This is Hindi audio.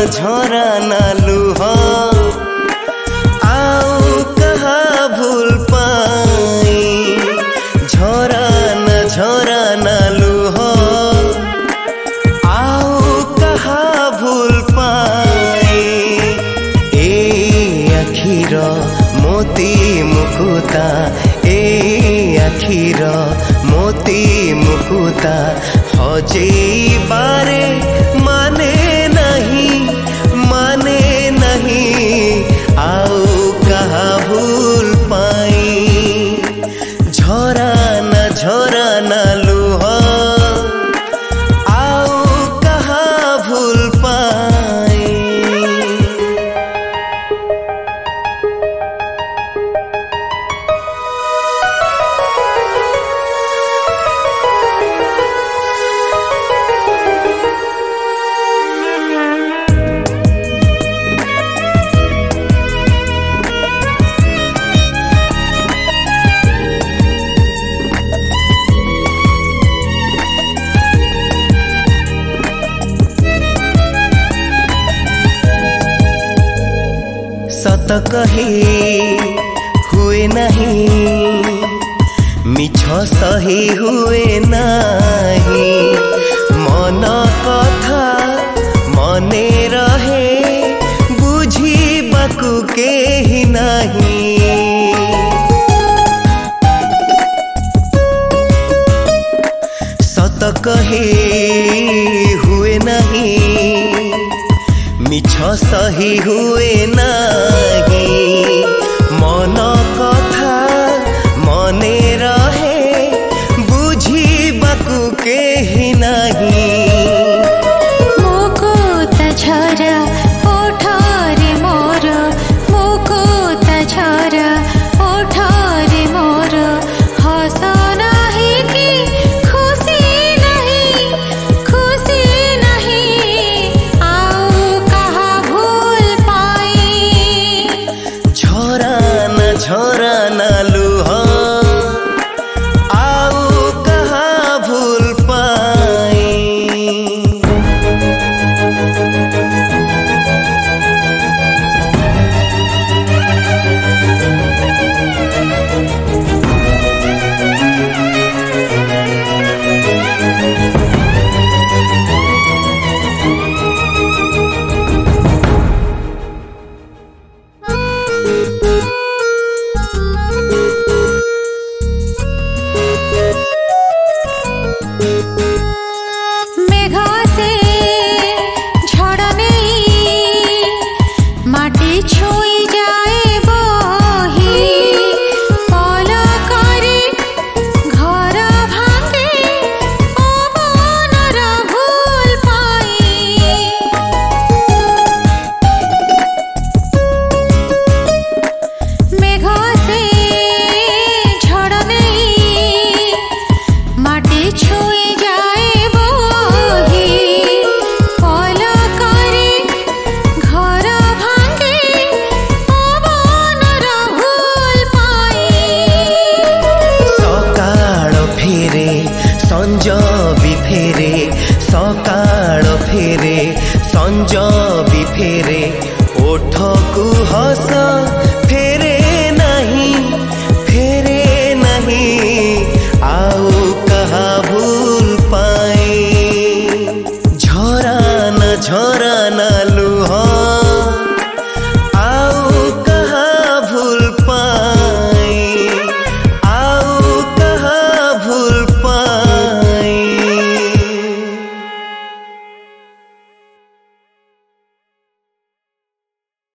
झरा ना लुह आउ कहा भूल पाई झरा ना लुह आउ कहा भूल पाई ए आखिर मोती मुकुता ए आखिर मोती मुकुता हजे बारे माने नहीं आउ कहा भूल पाई झरा ना लुह आउ कहा भूल पाई। सत कही हुए नहीं मिछ सही हुए नहीं मन कथा मने रहे बुझीबाकू केही नहीं सत कही हुए नहीं मिछ सही हुए नहीं मन कथा मने रहे बुझीबाकू केही नहीं मुकुता झरा ओठरे मोर मुकुता झरा ओठरे मोर हस नाही कि खुशी नहीं आउ कहा भूल पाई झरा ना लुह आउ कहा भूल पाई। मेघ से झड़ नहीं माटी छुई जाए बही पलकरे घर भांगे पवनर भूल पाई मेघ से झड़ नहीं माटी छुई जाए बही पलकरे घर भांगे पवनर भूल पाई सकाळ फेरे संज भी फेरे सकाळ फेरे संज भी फेरे ओठकू हस